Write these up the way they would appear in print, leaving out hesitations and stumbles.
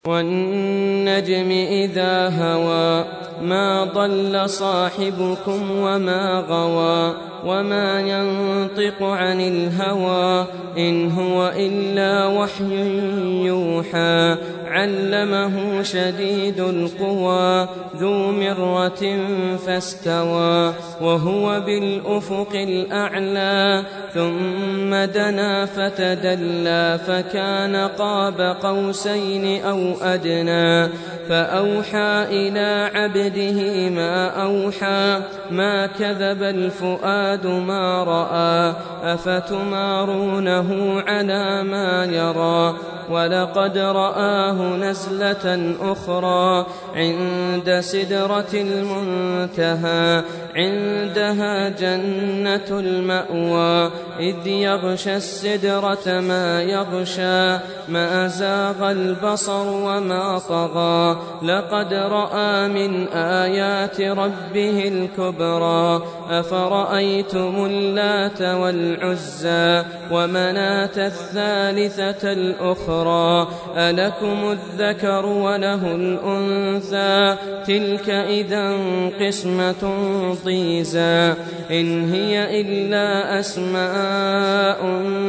والنجم إذا هوى ما ضل صاحبكم وما غوى وما ينطق عن الهوى إن هو إلا وحي يوحى علمه شديد القوى ذو مرة فاستوى وهو بالأفق الأعلى ثم دنا فتدلى فكان قاب قوسين أو أدنى فأوحى إلى عبده ما أوحى ما كذب الفؤاد ما رأى أفتمارونه على ما يرى ولقد رآه نزلة أخرى عند سدرة المنتهى عندها جنة المأوى إذ يغشى السدرة ما يغشى ما زاغ البصر وما طغى لقد رأى من آيات ربه الكبرى أفرأيتم اللات والعزى ومناة الثالثة الأخرى ألكم الذكر وله الأنثى تلك إذا قسمة ضيزى إن هي إلا أسماء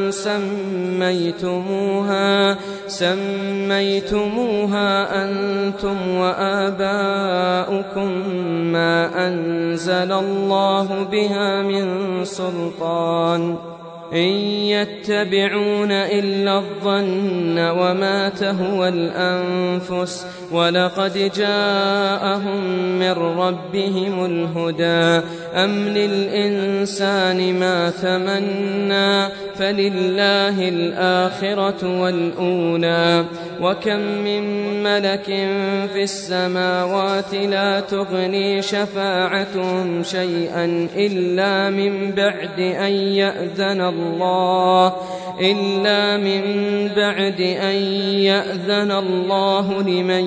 سميتموها أنتم وآباؤكم ما أنزل الله بها من سلطان إن يتبعون إلا الظن وما تهوى الأنفس ولقد جاءهم من ربهم الهدى أم للإنسان ما تمنى فلله الآخرة والأولى وكم من ملك في السماوات لا تغني شفاعتهم شيئا إلا من بعد أن يأذن الله لمن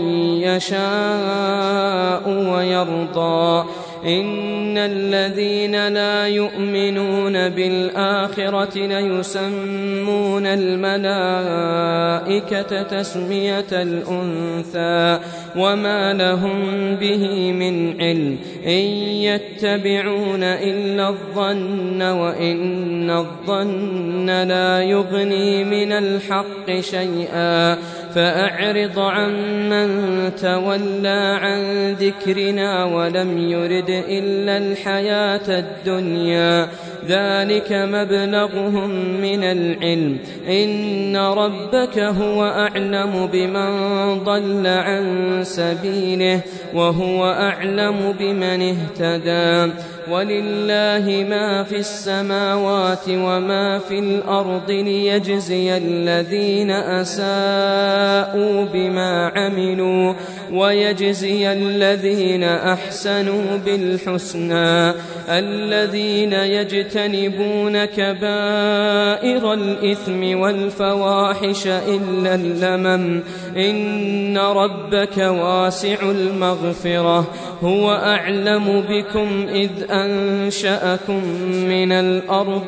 يشاء ويرضى إن الذين لا يؤمنون بالآخرة ليسمون الملائكة تسمية الأنثى وما لهم به من علم إن يتبعون إلا الظن وإن الظن لا يغني من الحق شيئا فأعرض عمن تولى عن ذكرنا ولم يرد إلا الحياة الدنيا ذلك مبلغهم من العلم إن ربك هو أعلم بمن ضل عن سبيله وهو أعلم بمن اهتدى ولله ما في السماوات وما في الأرض ليجزي الذين أساءوا بما عملوا ويجزي الذين أحسنوا بالحسنى الذين يجتنبون كبائر الإثم والفواحش إلا اللمم إن ربك واسع المغفرة هو أعلم بكم إذ أنشأكم من الأرض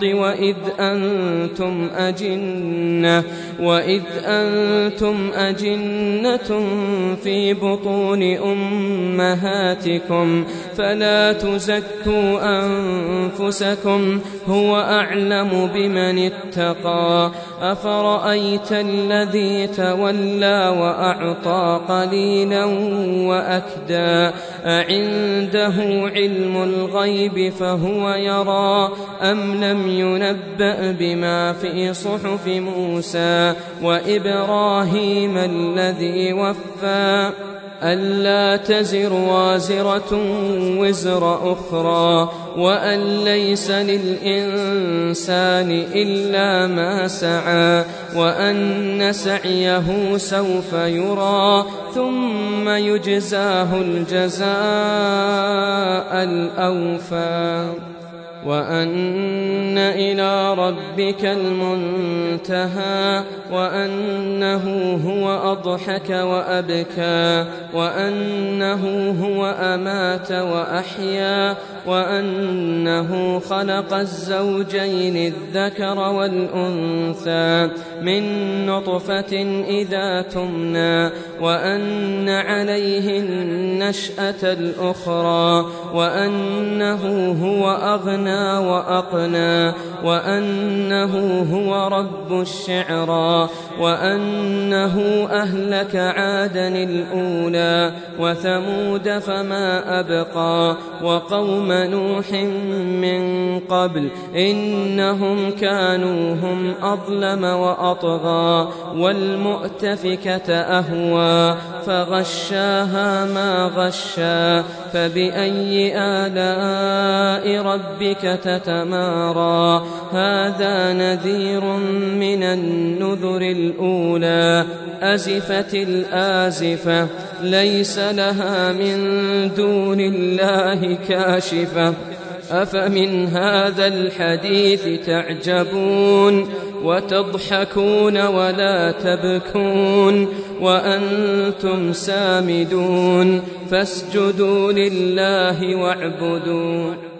وإذ أنتم أجنة في بطون أمهاتكم فلا تزكوا أنفسكم هو أعلم بمن اتقى أفرأيت الذي تولى وأعطى قليلا وأكدى أعنده علم الغيب فهو يرى أم لم ينبأ بما في صحف موسى وإبراهيم الذي وفى ألا تزر وازرة وزر أخرى وأن ليس للإنسان إلا ما سعى وأن سعيه سوف يرى ثم يجزاه الجزاء الأوفى وأن إلى ربك المنتهى وأنه هو أضحك وأبكى وأنه هو أمات وأحيا وأنه خلق الزوجين الذكر والأنثى من نطفة إذا تمنى وأن عليه النشأة الأخرى وأنه هو أغنى وأقنى وأنه هو رب الشعرى وأنه أهلك عادا الأولى وثمود فما أبقى وقوم نوح من قبل إنهم كانوا هم أظلم وأطغى والمؤتفكة أهوى فغشاها ما غشى فبأي آلاء ربك تتمارى هذا نذير من النذر الأولى أزفت الآزفة ليس لها من دون الله كاشفة أفمن هذا الحديث تعجبون وتضحكون ولا تبكون وأنتم سامدون فاسجدوا لله واعبدوا